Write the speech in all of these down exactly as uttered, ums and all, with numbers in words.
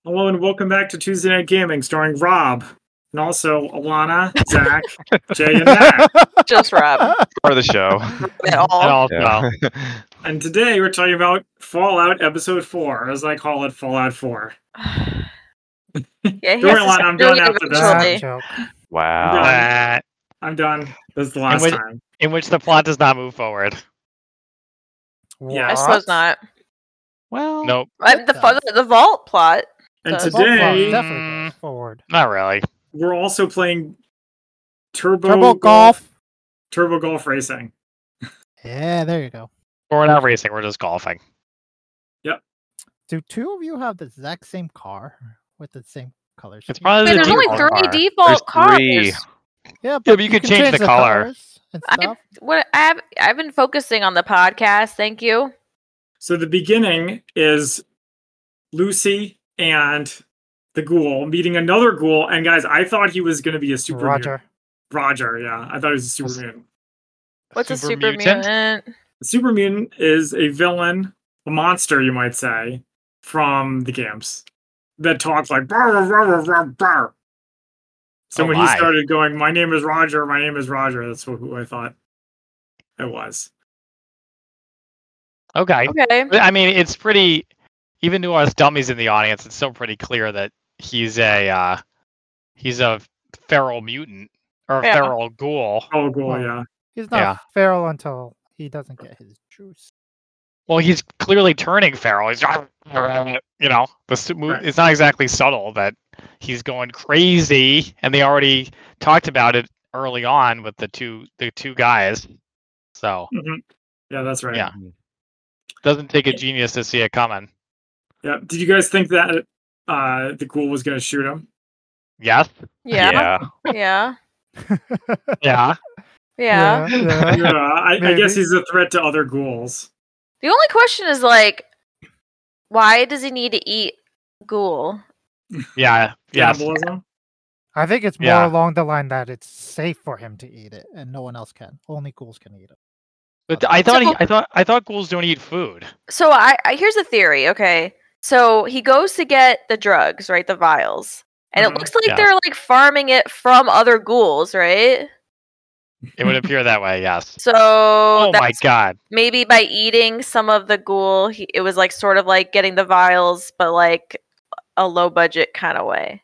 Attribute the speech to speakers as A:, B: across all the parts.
A: Hello and welcome back to Tuesday Night Gaming, starring Rob, and also Alana, Zach, Jay, and Matt.
B: Just Rob.
C: For the show.
B: At all.
C: Yeah.
A: And today we're talking about Fallout Episode four, as I call it, Fallout four.
B: Yeah, he
A: Don't
B: has
A: worry,
B: to
A: Alana,
B: stop
A: I'm
B: doing
A: done
B: it
A: after this.
B: eventually.
D: Joke.
C: Wow.
A: I'm I'm done. This is the last
E: which-
A: time.
E: In which the plot does not move forward.
A: Yeah.
B: I suppose not.
C: Well,
E: Nope,
B: I, the, fu- the vault plot.
A: And
B: Does.
D: Well,
A: today
D: definitely
E: Mm.
D: goes forward.
E: not really.
A: we're also playing Turbo,
D: Turbo Golf.
A: Turbo Golf Racing.
D: Yeah, there you go.
E: We're not racing, we're just golfing.
D: Do two of you have the exact same car with the same colors?
E: It's probably
B: Wait,
E: the
B: there's only
E: default
B: three
E: car.
B: default
C: There's
B: cars.
C: three.
D: Yeah,
E: but you could change the color.
D: colors and
B: I,
D: stuff.
B: what I have, I've been focusing on the podcast. Thank you.
A: So the beginning is Lucy and the ghoul meeting another ghoul, and guys, I thought he was going to be a super mutant.
D: Roger.
A: Roger, yeah, I thought he was a super mutant.
B: What's a
E: Super
B: super
E: mutant?
B: mutant?
A: A super mutant is a villain, a monster, you might say, from the games that talks like "Brr, brr, brr, brr, brr." So
E: Oh
A: when
E: my.
A: he started going, "My name is Roger, my name is Roger," that's who I thought it was.
E: Okay.
B: Okay.
E: I mean, it's pretty, even to us dummies in the audience, it's still pretty clear that he's a, uh, he's a feral mutant, or a
B: Yeah.
E: feral ghoul.
A: Oh, ghoul,
D: Well,
A: yeah.
D: He's not
E: Yeah.
D: feral until he doesn't get his juice.
E: Well, he's clearly turning feral. He's, you know, the su- mo-
A: Right.
E: it's not exactly subtle that he's going crazy, and they already talked about it early on with the two the two guys. So
A: Mhm. Yeah, that's right.
E: Yeah. doesn't take a genius to see it coming.
A: Yeah. Did you guys think that uh, the ghoul was going to shoot him?
E: Yes.
B: Yeah. Yeah.
E: Yeah.
B: Yeah.
D: yeah.
A: Yeah, I, I
D: Maybe.
A: guess he's a threat to other ghouls.
B: The only question is like, why does he need to eat ghoul?
E: Yeah. Yes.
A: Cannibalism?
D: I think it's more
E: Yeah.
D: along the line that it's safe for him to eat it, and no one else can. Only ghouls can eat it.
E: But I thought he,
B: So-
E: I thought I thought ghouls don't eat food.
B: So I, I here's a theory. Okay, so he goes to get the drugs, right? The vials, and
A: Mhm.
B: it looks like
E: Yeah.
B: they're like farming it from other ghouls, right?
E: It would appear that way. Yes.
B: So
E: Oh my
B: that's
E: god.
B: maybe by eating some of the ghoul, he, it was like sort of like getting the vials, but like a low budget kind of way.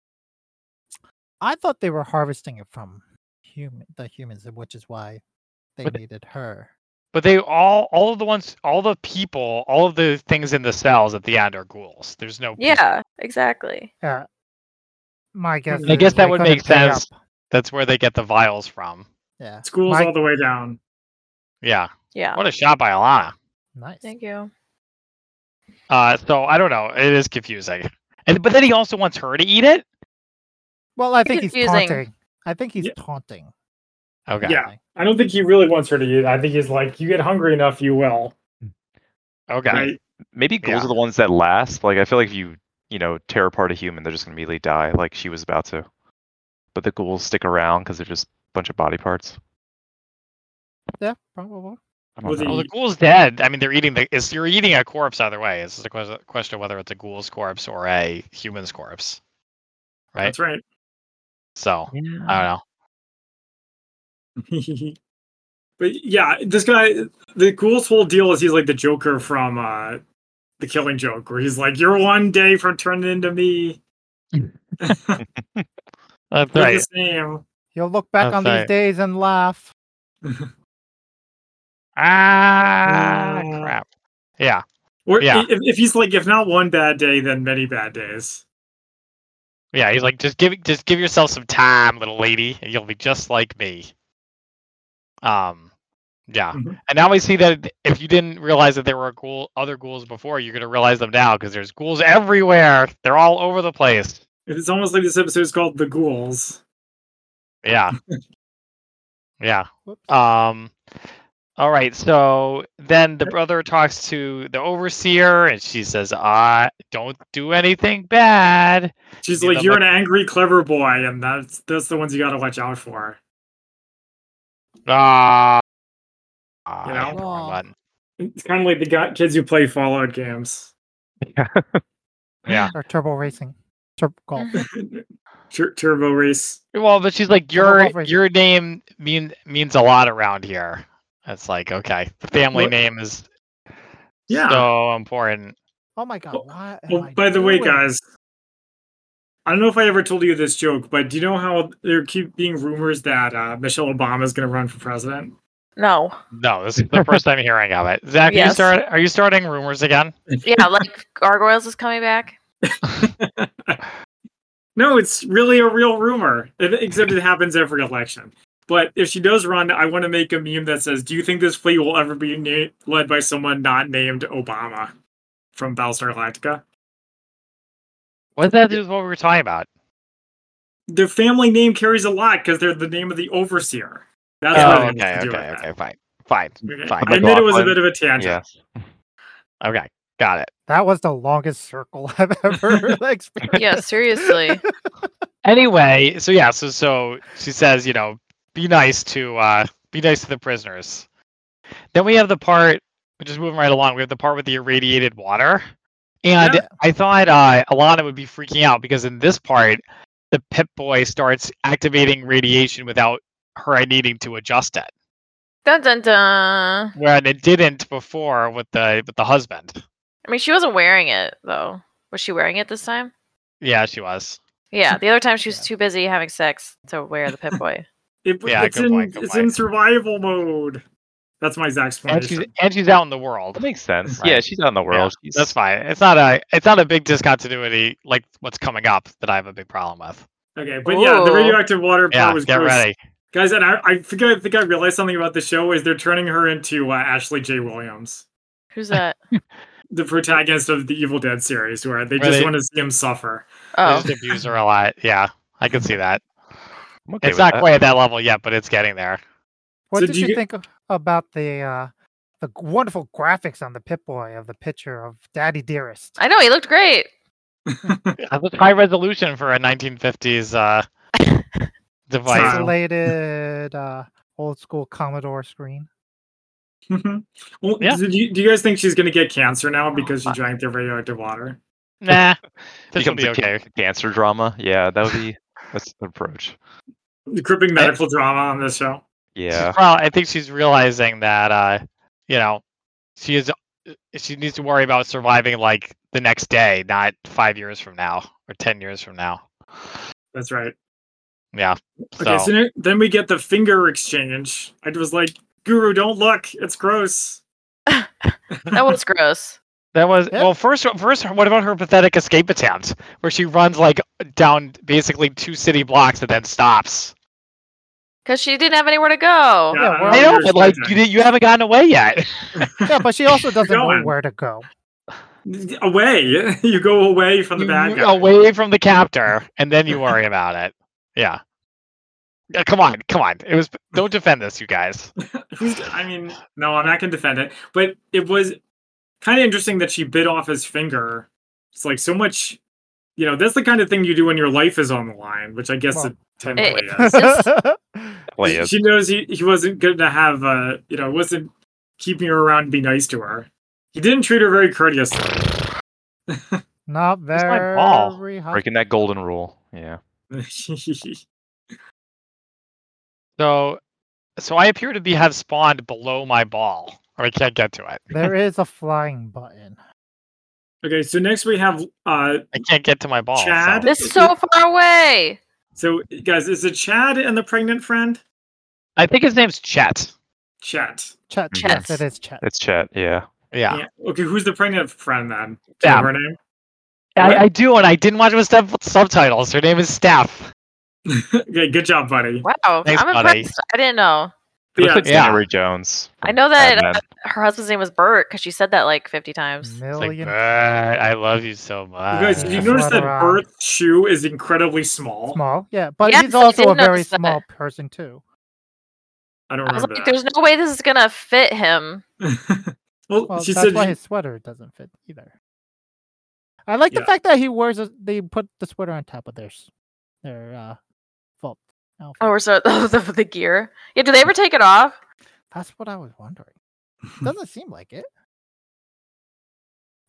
D: I thought they were harvesting it from human, the humans, which is why they
E: But-
D: needed her.
E: But they all all of the ones all the people all of the things in the cells at the end are ghouls. There's no people.
B: Yeah, exactly.
D: Yeah. My guess.
E: I guess
D: is
E: that
D: they
E: would
D: couldn't
E: make
D: pay
E: sense.
D: up.
E: That's where they get the vials from.
D: Yeah.
A: School's
D: My-
A: all the way down.
E: Yeah.
B: Yeah.
E: What a shot by Alana.
D: Nice.
B: Thank you.
E: Uh, so I don't know. It is confusing. And but then he also wants her to eat it.
D: Well, I think he's
B: confusing.
D: taunting. I think he's
A: Yeah.
D: taunting.
E: Okay.
A: Yeah. I don't think he really wants her to eat. I think he's like, you get hungry enough, you will.
E: Okay.
A: Right?
C: maybe ghouls
E: Yeah.
C: are the ones that last. Like, I feel like if you, you know, tear apart a human, they're just going to immediately die, like she was about to. But the ghouls stick around because they're just a bunch of body parts.
D: Yeah, probably.
C: I don't
A: Was
C: know.
E: Well, the ghoul's dead. I mean, they're eating the. Is you're eating a corpse either way. It's just a ques- question of whether it's a ghoul's corpse or a human's corpse. Right.
A: That's right.
E: So I don't know.
A: But yeah, this guy, the ghoul's whole deal is he's like the Joker from uh, The Killing Joke, where he's like, you're one day from turning into me.
E: That's
A: We're
E: right.
A: the same.
D: He'll look back
E: That's
D: on
E: right.
D: these days and laugh.
E: Ah,
A: Uh,
E: crap. Yeah.
A: Or
E: Yeah.
A: if, if he's like, if not one bad day, then many bad days.
E: Yeah. He's like, just give just give yourself some time, little lady, and you'll be just like me. Um. Yeah.
A: Mhm.
E: And now we see that if you didn't realize that there were ghoul, other ghouls before, you're gonna realize them now because there's ghouls everywhere. They're all over the place.
A: It's almost like this episode is called The Ghouls.
E: Yeah. Yeah.
D: Whoops.
E: Um. All right. So then the brother talks to the overseer, and she says, "I don't do anything bad."
A: She's
E: Give
A: like,
E: them
A: you're
E: a-
A: an angry, clever boy, and that's that's the ones you gotta watch out for.
E: Ah.
A: You
E: I
A: know?
E: hit the wrong
D: Aw.
E: button.
A: It's kind of like the guy, kids who play Fallout games.
E: Yeah.
D: Or turbo racing. Turbo golf.
A: Tur- Turbo Race.
E: Well, but she's like,
D: Turbo
E: your
D: Golf Racing.
E: your name mean means a lot around here. It's like, okay, the family
A: What?
E: name is
A: Yeah.
E: so important.
D: Oh my god, what am
A: Oh,
D: I
A: by the way,
D: doing?
A: guys, I don't know if I ever told you this joke, but do you know how there keep being rumors that uh, Michelle Obama is going to run for president?
B: No.
E: No, this is the first time hearing of it. Zach, are you
B: Yes.
E: start? Are you starting rumors again?
B: Yeah, like Gargoyles is coming back.
A: No, it's really a real rumor, except it happens every election. But if she does run, I want to make a meme that says, "Do you think this fleet will ever be na- led by someone not named Obama from Battlestar Galactica?"
E: What does that have to do with what we were talking about?
A: Their family name carries a lot because they're the name of the overseer. That's
E: Oh,
A: what it
E: okay,
A: has to do
E: okay,
A: with
E: okay,
A: that.
E: fine, fine,
A: Okay.
E: fine.
A: I admit it was a
C: McLaughlin.
A: bit of a tangent.
C: Yes.
E: Okay, got it.
D: That was the longest circle I've ever experienced.
B: Yeah, seriously.
E: Anyway, so yeah, so so she says, you know, be nice to uh be nice to the prisoners. Then we have the part, we're just moving right along. We have the part with the irradiated water. And
A: Yeah.
E: I thought uh, Alana would be freaking out because in this part, the Pip-Boy starts activating radiation without her needing to adjust it,
B: Dun dun dun.
E: where it didn't before with the with the husband.
B: I mean, she wasn't wearing it though. Was she wearing it this time?
E: Yeah, she was.
B: Yeah, the other time she was
D: Yeah.
B: too busy having sex to wear the Pip-Boy.
A: It,
E: Yeah,
A: it's
E: good
A: in
E: point, good
A: it's
E: point.
A: in survival mode. That's my Zach's
E: And she's
A: explanation.
E: and she's out in the world.
C: That makes sense.
E: Right.
C: Yeah, she's out in the
E: Yeah,
C: world. She's,
E: that's fine. It's not a it's not a big discontinuity like what's coming up that I have a big problem with.
A: Okay, but yeah, the
B: Ooh.
A: radioactive water part
E: Yeah,
A: was
E: get
A: gross.
E: ready.
A: Guys, and I, I think I think I realized something about the show is they're turning her into uh, Ashley J. Williams,
B: Who's that?
A: the protagonist of the Evil Dead series, where they
E: Where
A: just
E: they-
A: want to see him suffer.
E: They
B: Oh,
E: just abuse her a lot. Yeah, I can see that.
C: I'm okay
E: It's
C: with
E: not
C: that.
E: quite at that level yet, but it's getting there.
D: What
A: So
D: did
A: do you
D: you
A: get-
D: think of- about the uh, the wonderful graphics on the Pip-Boy of the picture of Daddy Dearest?
B: I know he looked great.
E: That's a high resolution for a nineteen fifties uh, device.
A: Wow.
D: Isolated uh, old school Commodore screen.
A: Well,
E: Yeah.
A: do, you, do you guys think she's going to get cancer now because she drank the radioactive water?
E: Nah, this will
C: Becomes
E: be
C: a ca-
E: okay.
C: cancer drama. Yeah, that would be that's the approach.
A: The crippling medical drama on this show.
C: Yeah.
E: Well, I think she's realizing that uh, you know, she is she needs to worry about surviving like the next day, not five years from now or ten years from now.
A: That's right.
E: Yeah.
A: Okay,
E: So,
A: so then- then we get the finger exchange. I was like, Guru, don't look. It's gross.
B: That was gross.
E: that was
D: Yeah.
E: well. First, first, what about her pathetic escape attempt, where she runs like down basically two city blocks and then stops?
B: Because she didn't have anywhere to go.
A: Yeah,
D: Yeah,
A: I
D: we're-
A: don't
E: I
A: know
E: know,
A: what
E: but
A: you're
E: like you,
A: expecting.
E: di- you haven't gotten away yet.
D: Yeah, but she also doesn't know
A: going.
D: where to go.
A: Away. You go away from the
E: You-
A: bad
E: you-
A: guy.
E: away from the captor, and then you worry about it. Yeah. Yeah, come on, come on. It was. Don't defend this, you guys.
A: Who's- I mean, no, I'm not going to defend it. But it was kind of interesting that she bit off his finger. It's like so much, you know, that's the kind of thing you do when your life is on the line, which I guess
D: Well,
A: it technically
B: it-
A: is.
C: Well, yeah.
A: She knows he, he wasn't going to have, uh, you know, wasn't keeping her around to be nice to her. He didn't treat her very courteously.
D: Not
E: Where's my ball?
D: very hot.
C: Breaking that golden rule. Yeah.
E: So, so I appear to be have spawned below my ball, or I can't get to it.
D: There is a flying button.
A: Okay, so next we have uh
E: I can't get to my ball. so-
A: Chad?
B: This is so far away.
A: so guys, is it Chad and the pregnant friend?
E: I think his name's Chet.
A: Chet.
D: Chet.
B: Chet.
D: Yes, it is Chet.
C: It's Chet. Yeah.
E: Yeah,
A: Yeah. Okay, who's the pregnant friend then? Do you know
E: Yeah.
A: her name?
E: I, I do, and I didn't watch with sub- subtitles. Her name is Steph.
A: Okay, good job, buddy.
B: Wow,
E: Thanks,
B: I'm
E: buddy.
B: impressed. I didn't know.
C: It looks
A: Yeah,
C: like
E: Yeah.
C: Santa Ray Jones.
B: I know that
C: Mad
B: uh, her husband's name was Bert because she said that like fifty times.
E: It's like,
D: Million.
E: "Bert, I love you so
A: You
E: much.
A: guys, did you
D: Uh,
A: notice that
D: flutter on.
A: Bert's shoe is incredibly small?
D: Small, yeah, but
B: Yes,
D: he's
B: I
D: also
B: did
D: a very
B: notice that.
D: small person too.
A: I don't
B: I was
A: remember
B: like, there's no way this is gonna fit him.
A: that. well,
D: Well,
A: she
D: that's
A: said
D: why
A: she-
D: his sweater doesn't fit either. I like the
A: Yeah.
D: fact that he wears a. They put the sweater on top of their s- their uh, vault outfit.
B: Oh, or so the, the gear. Yeah, do they ever take it off?
D: That's what I was wondering. Doesn't seem like it.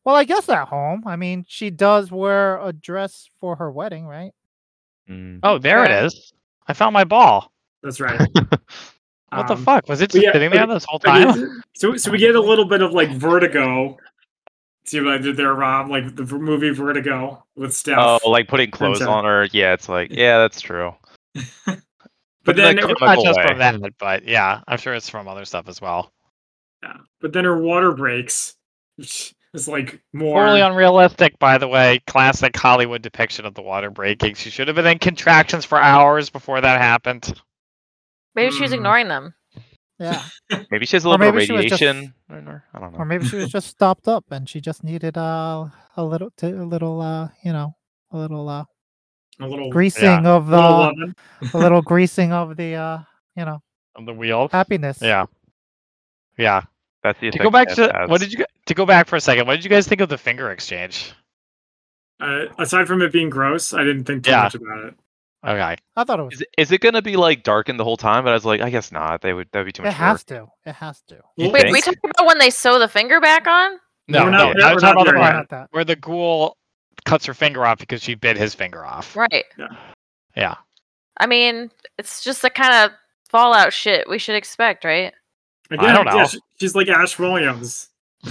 D: Well, I guess at home. I mean, she does wear a dress for her wedding, right?
C: Mm.
E: Oh, there
B: Okay.
E: it is. I found my ball.
A: That's right.
E: What the
A: Um,
E: fuck? Was it
A: but
E: just
A: yeah,
E: sitting
A: but
E: there
A: it-
E: this whole
A: but
E: time?
A: it's- so so we get a little bit of like Vertigo. See what I did there, Rob? Like the v- movie Vertigo with Steph.
C: Oh, like putting clothes
A: Gotcha.
C: on her. Yeah, it's like, yeah, that's true.
A: but
C: But in
A: then,
C: a
E: It's not
C: comical
E: just
C: way.
E: from that, but yeah, I'm sure it's from other stuff as well.
A: yeah, but then her water breaks. Which is like more.
E: Totally unrealistic, by the way. Classic Hollywood depiction of the water breaking. She should have been in contractions for hours before that happened.
B: Maybe she was
A: Mm.
B: ignoring them.
D: Yeah.
C: Maybe she has a
D: Or
C: little bit of
D: maybe she was just-
C: radiation. in her. I don't know.
D: Or maybe she was just stopped up and she just needed uh, a little, t- a little, uh, you know, a little uh,
A: a little
D: greasing of
A: little
D: uh,
A: lemon.
D: a little greasing of the, uh, you know,
E: On the wheel.
D: happiness.
E: Yeah. Yeah.
C: That's the
E: To
C: effect
E: go back
C: that
E: to
C: has.
E: what did you g- to go back for a second? What did you guys think of the finger exchange?
A: Uh, aside from it being gross, I didn't think too
E: Yeah.
A: much about it.
E: Okay.
D: I thought it was.
C: Is it, is it gonna be like darkened the whole time? But I was like, I guess not. They would. That'd be too
D: It
C: much
D: has
C: work.
D: to. It has to.
C: You
B: Wait,
C: think?
B: we talking about when they sew the finger back on?
E: No,
A: We're
E: no.
A: not there-
E: I
A: we're
E: was
A: not
E: talking about the
A: there
E: part
A: yet.
D: Not that.
E: where the ghoul cuts her finger off because she bit his finger off.
B: Right.
E: Yeah.
B: I mean, it's just the kind of Fallout shit we should expect, right?
A: Again,
E: don't
A: yeah,
E: know.
A: she- she's like Ash Williams.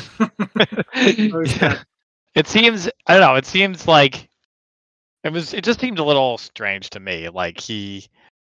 A: Oh, shit.
E: It seems I don't know, it seems like it was it just seemed a little strange to me. Like he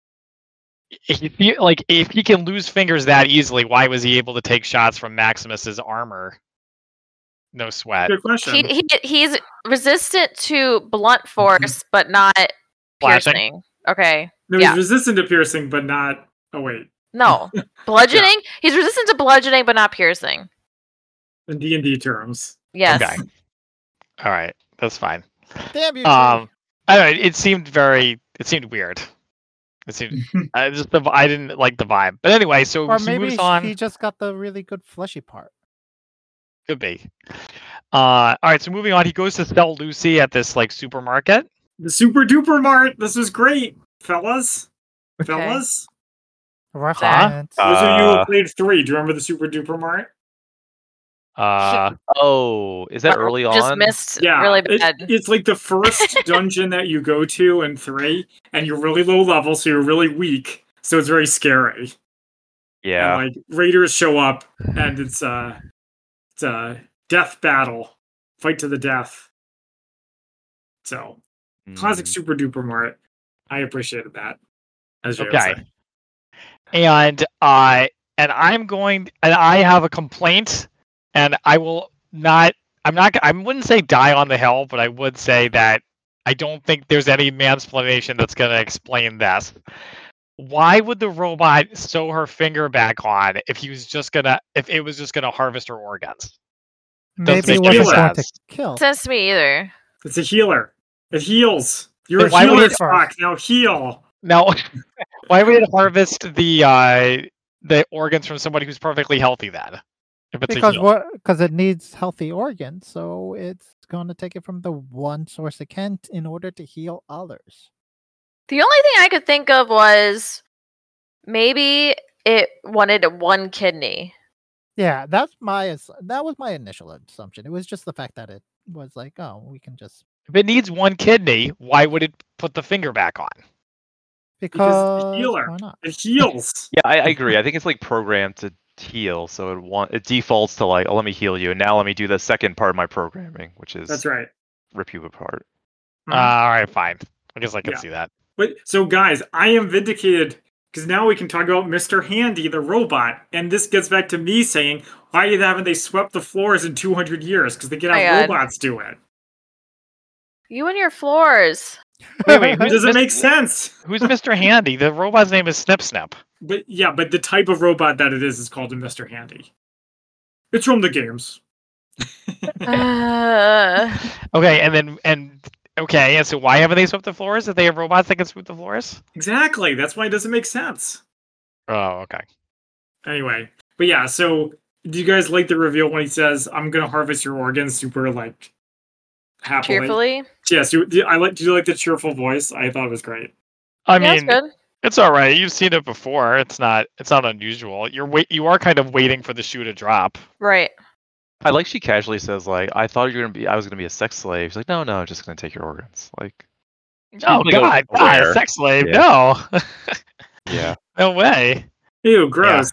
E: he fe- like if he can lose fingers that easily, why was he able to take shots from Maximus's armor? No sweat.
A: Good question.
B: He, he he's resistant to blunt force, but not
E: Slashing?
B: piercing. Okay.
A: no,
B: yeah.
A: he's resistant to piercing, but not. Oh wait,
B: No. Bludgeoning? He's resistant to bludgeoning, but not piercing.
A: in D and D terms.
B: Yes.
E: Okay. All right. That's fine.
D: Damn you.
E: Um I don't know, it seemed very it seemed weird. It seemed I just the I didn't like the vibe. But anyway, so
D: or
E: she
D: maybe
E: moves on.
D: he just got the really good fleshy part.
E: Could be. Uh, all right, so moving on, he goes to sell Lucy at this like supermarket.
A: The Super Duper Mart. This was great, fellas.
B: Okay.
A: Fellas.
D: Reference.
A: Those of you who
C: Uh,
A: played three, do you remember the Super Duper Mart?
E: Uh,
C: Oh, is that
B: Well,
C: early
B: Just
C: on?
B: missed
A: Yeah,
B: really
A: it-
B: bad.
A: it's like the first dungeon that you go to in three, and you're really low level, so you're really weak. So it's very scary.
C: Yeah.
A: And, like raiders show up, and it's uh, it's a death battle, fight to the death. So classic
C: Mm.
A: Super Duper Mart. I appreciated that. As you
E: okay.
A: say.
E: And uh, and I'm going, and I have a complaint, and I will not. I'm not. I wouldn't say die on the hill, but I would say that I don't think there's any mansplaination that's going to explain this. Why would the robot sew her finger back on if he was just gonna, if it was just gonna harvest her organs?
D: Maybe
E: make
D: it
A: any
D: wasn't going to
E: sense.
D: kill.
B: Sense to me either.
A: It's a healer. It heals. You're
E: But
A: a
E: why would
A: healer,
E: it-
A: Spock. Now heal.
E: Now, why would it harvest the uh, the organs from somebody who's perfectly healthy then? If it's a
D: Because
E: heal?
D: what? Because it needs healthy organs, so it's going to take it from the one source it can t- in order to heal others.
B: The only thing I could think of was maybe it wanted one kidney.
D: Yeah, that's my ass- that was my initial assumption. It was just the fact that it was like, oh, we can just
E: If it needs one kidney, why would it put the finger back on?
A: Because it's a
D: because
A: healer.
D: why not?
A: It heals.
C: Yeah, I, I agree. I think it's like programmed to heal, so it want it defaults to like, oh, let me heal you, and now let me do the second part of my programming, which is
A: That's right.
C: rip you apart.
E: Uh, all right, fine. I guess I can
A: Yeah.
E: see that.
A: But so, guys, I am vindicated because now we can talk about Mister Handy, the robot, and this gets back to me saying, why haven't they swept the floors in two hundred years? Because they can
B: My
A: have
B: God.
A: robots do it.
B: You and your floors.
E: Wait, wait,
A: It
E: who's
A: doesn't
E: Mis-
A: make sense.
E: Who's Mister Handy? The robot's name is Snip Snip.
A: But yeah, but the type of robot that it is is called a Mister Handy. It's from the games.
B: Uh,
E: Okay, and then and okay, and so why haven't they swept the floors? If they have robots that can sweep the floors?
A: Exactly. That's why it doesn't make sense.
E: Oh, okay.
A: Anyway, but yeah. So, do you guys like the reveal when he says, "I'm gonna harvest your organs"? Super like happily.
B: cheerfully.
A: Yes. You, do, I like. Do you like the cheerful voice? I thought it was great.
E: I
B: Yeah, it's
E: mean,
B: good.
E: it's all right. You've seen it before. It's not. It's not unusual. You're wait. You are kind of waiting for the shoe to drop.
B: Right.
C: I like she casually says like, "I thought you were gonna be, I was gonna be a sex slave." She's like, "No, no, just gonna take your organs." Like,
E: Oh
C: like,
E: God, God,
C: aware.
E: a sex slave?
C: Yeah.
E: No,
C: yeah,
E: no way.
A: Ew, gross.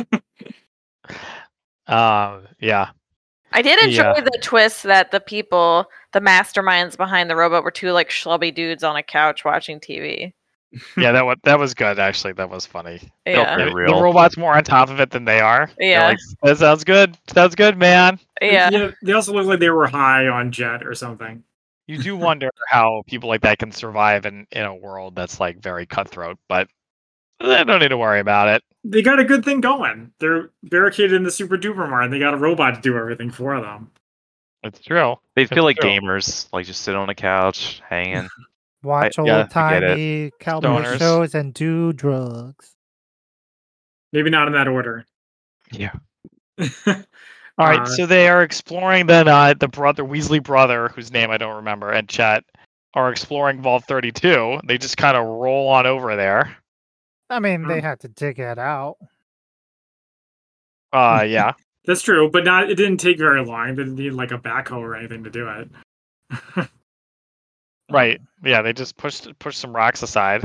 E: Um, yeah,
B: I did enjoy
E: Yeah.
B: the twist that the people, the masterminds behind the robot, were two like schlubby dudes on a couch watching T V.
E: yeah. That was that was good. Actually, that was funny.
B: Yeah,
C: very
E: The, the
C: real.
E: robot's more on top of it than they are. They're
B: Yeah.
E: like, that sounds good. Sounds good, man.
B: yeah.
A: They also look like they were high on jet or something.
E: You do wonder how people like that can survive in in a world that's like very cutthroat, but they don't need to worry about it.
A: They got a good thing going. They're barricaded in the super duper mart, and they got a robot to do everything for them.
E: It's true.
C: They feel like
E: true.
C: gamers, like just sit on a couch, hanging.
D: Watch
C: I- yeah,
D: old
C: I get it.
D: timey cowboy
E: Stoners.
D: shows and do drugs.
A: Maybe not in that order.
C: Yeah.
E: All right,
A: Uh,
E: so they are exploring then uh, the brother Weasley brother, whose name I don't remember, and Chet are exploring Vault thirty-two. They just kind of roll on over there.
D: I mean, they
A: Hmm.
D: had to dig it out.
E: Uh, yeah.
A: That's true, but not. It didn't take very long. They didn't need like a backhoe or anything to do it.
E: Right. Yeah, they just pushed pushed some rocks aside.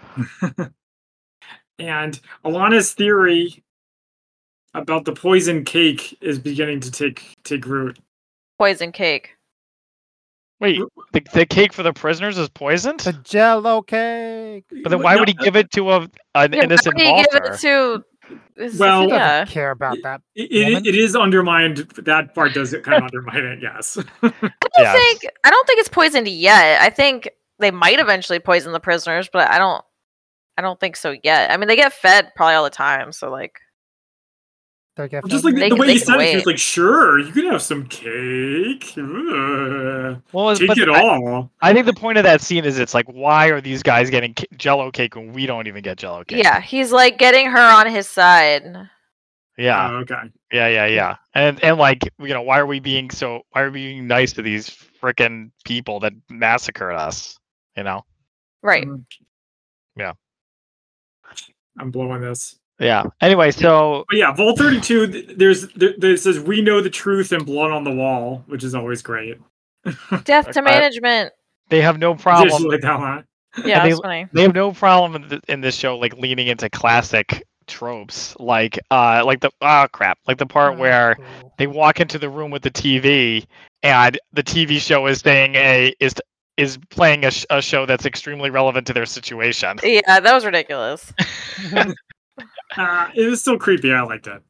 A: And Alana's theory about the poison cake is beginning to take take root.
B: Poison cake.
E: Wait, the, the cake for the prisoners is poisoned?
D: The Jello cake.
E: But then why would he give it to a an
B: Yeah,
E: innocent
B: why would you give
E: vaulter?
B: it to? is-
A: Well-
D: He doesn't
B: yeah.
D: care about that.
A: It, it,
D: Woman?
A: it is undermined. That part does it kind of undermine it. Yes.
B: I don't
E: Yes.
B: think I don't think it's poisoned yet. I think they might eventually poison the prisoners, but I don't I don't think so yet. I mean, they get fed probably all the time, so like
D: They get
A: Just
D: fed-
A: like the,
B: They
A: the
B: can-
A: way
B: they
A: he
B: can
A: said it, he
B: wait.
A: was like, "Sure, you can have some cake. Ugh.
E: Well,
A: Take
E: but
A: it
E: I,
A: all."
E: I think the point of that scene is it's like, why are these guys getting ki- Jello cake when we don't even get Jello cake?
B: yeah, he's like getting her on his side.
E: Yeah.
A: Oh, okay.
E: Yeah, yeah, yeah. And and like, you know, why are we being so why are we being nice to these frickin' people that massacred us? You know?
B: Right.
A: Mm.
E: Yeah.
A: I'm blowing this.
E: Yeah. Anyway, so
A: But yeah, Vault thirty-two. th- There's there, there it says we know the truth and blood on the wall, which is always great.
B: Death to
E: Okay.
B: management.
E: they have no
A: Just
E: problem.
A: like that one.
B: Yeah,
E: they-
B: that's funny.
E: They have no problem in, th- in this show like leaning into classic tropes, like uh, like the oh crap, like the part
D: Oh,
E: where
D: cool.
E: they walk into the room with the T V and the T V show is saying a is is playing a, sh- a show that's extremely relevant to their situation.
B: Yeah, that was ridiculous.
A: Uh, it was still creepy. I liked it.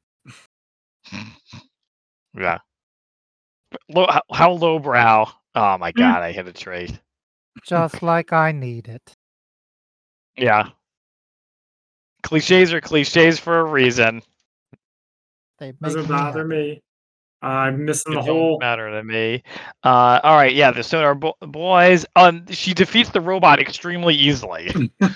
E: Yeah. Low, how, how lowbrow. Oh my god, I hit a tree.
D: Just like I need it.
E: Yeah. Cliches are cliches for a reason.
D: They make
A: Doesn't
D: me
A: bother
D: happy.
A: me. Uh, I'm missing
E: It
A: the
E: don't
A: whole.
E: matter to me. Uh, all right, yeah. The Sonar bo- boys. Um, she defeats the robot extremely easily.